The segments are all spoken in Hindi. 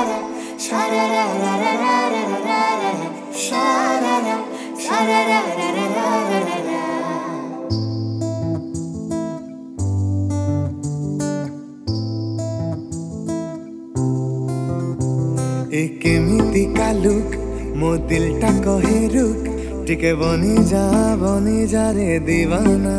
केमिति का लुक मो दिल टा कहे रुक टिके बनी जा रे दीवाना।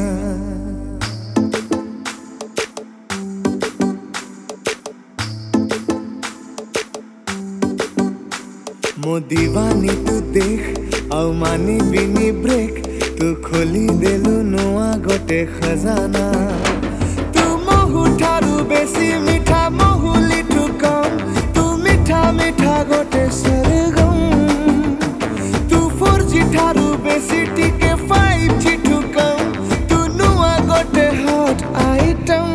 मो दीवानी तू देख आउ मानी बिनी ब्रेक तू खोली देलु नुआ गोटे खजाना। तू महु ठारू बेसी मीठा महु लिठू कम तू मीठा मीठा गोटे सरगम। तू 4G ठारू बेसी टिके 5G ठू कम तू नुआ गोटे हॉट आइटम।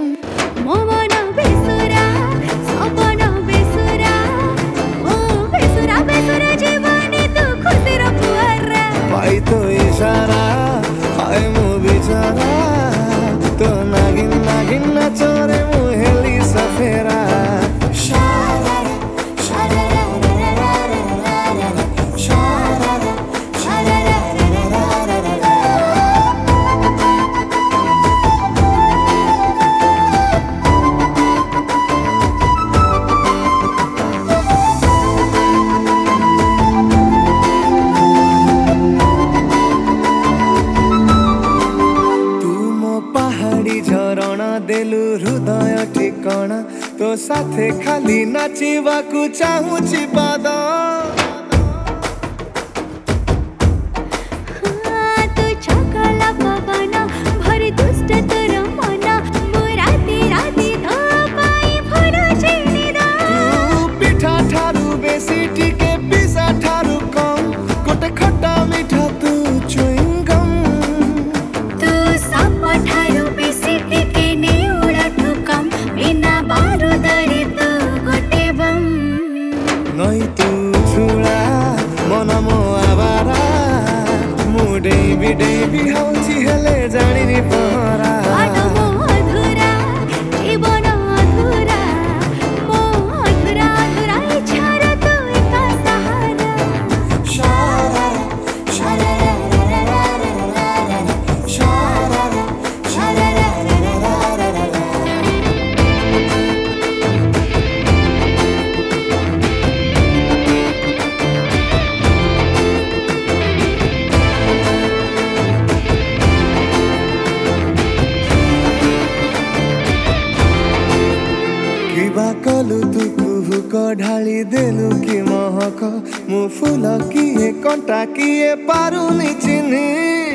पाई तो इशारा हाय मो बेचारा तो नागिन नागिन नचोरे मुहेली सफेरा। झरणा देलु हृदय ठिकणा तो साथे खाली नाचिबाकू चाहूची पादा। तू चकला पवन भरी दुष्ट तोर मन मो राती राती तो पाई फुल चिनिदा। तू पिठा ठारू बेसी टिके पिसा ठारू कम गोटे खट्टा मीठा तू च्युइंग गम। तू साप ठारू बेसी टिके नेउडा ठुकम बिना बारूदरी तू गोटे बम। नई तू छुड़ा मन मो आवारा मु डेबी हौची हेले जानिनी पहरा। अधूरा जीवन अधूरा मो अधूरा अधूरा इच्छार तू एका सहारा। किबा कलु तू कुहुक ढाली देलु कि महक मु फूल किए कंटा किए पारुनी चिन्ही।